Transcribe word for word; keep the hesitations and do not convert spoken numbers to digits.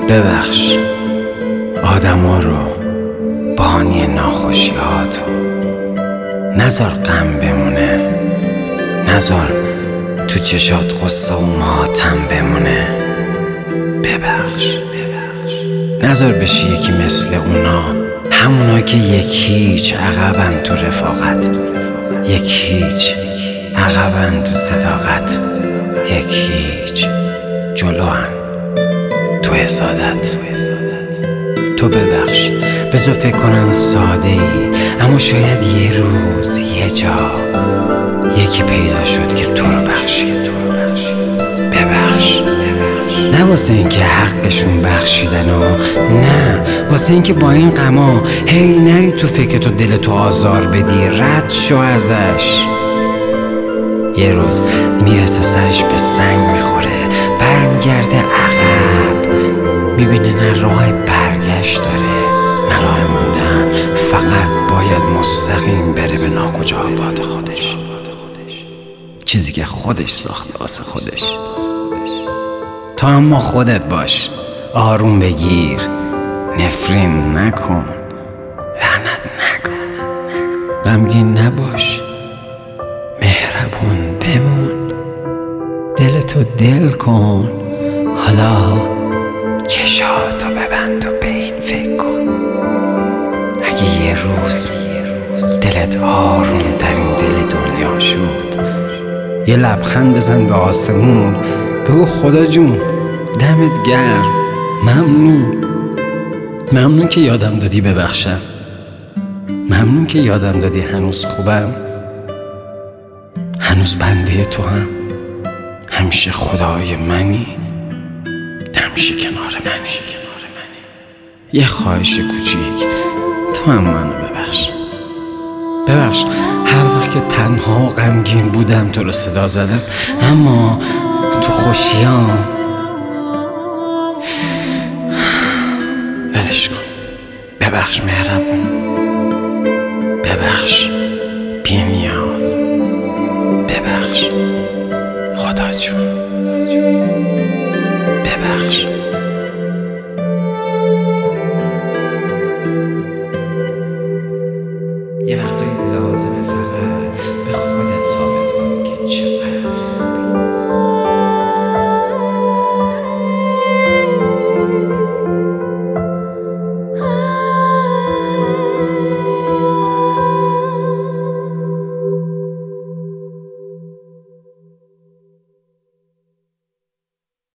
ببخش آدما رو، بانی ناخوشیاتو. نذار غم بمونه، نذار تو چشات قصه و ماتم بمونه. ببخش نذار بشی یکی مثل اونا، همونایی که یک هیچ عقبن تو رفاقت، یک هیچ عقبن تو صداقت، یک هیچ جلوان تو حسادت. تو ببخش، بذار فکر کنن ساده ای، اما شاید یه روز یه جا یکی پیدا شد که تو رو بخشید. ببخش نه واسه این که حقشون بخشیدن و نه واسه این که با این غما هی نری تو فکرت و دلتو آزار بدی. رد شو ازش. یه روز میرسه سرش به سنگ میخوره، برمیگرده عقب، میبینه نه راه برگشت داره نه راه موندن، فقط باید مستقیم بره به ناکجا آباد خودش، چیزی که خودش ساخته واسه خودش. تو اما خودت باش، آروم بگیر، نفرین نکن، لعنت نکن، غمگین نباش، مهربون بمون، دلتو دل کن. حالا چشاتو ببند و به این فکر کن، اگه یه روز دلت آروم ترین دل دنیا شد، یه لبخند بزن به آسمون، بگو خدا جون دمت گرم، ممنون، ممنون که یادم دادی ببخشم، ممنون که یادم دادی هنوز خوبم، هنوز بنده تو هم، همیشه خدای منی، همیشه کنار منی. یه خواهش کوچیک، تو هم منو ببخش. ببخش هر وقت که تنها و غمگین بودم تو رو صدا زدم، اما تو خوشیام ولش کن. ببخش مهربون، ببخش بی نیاز، ببخش خدا جون، ببخش.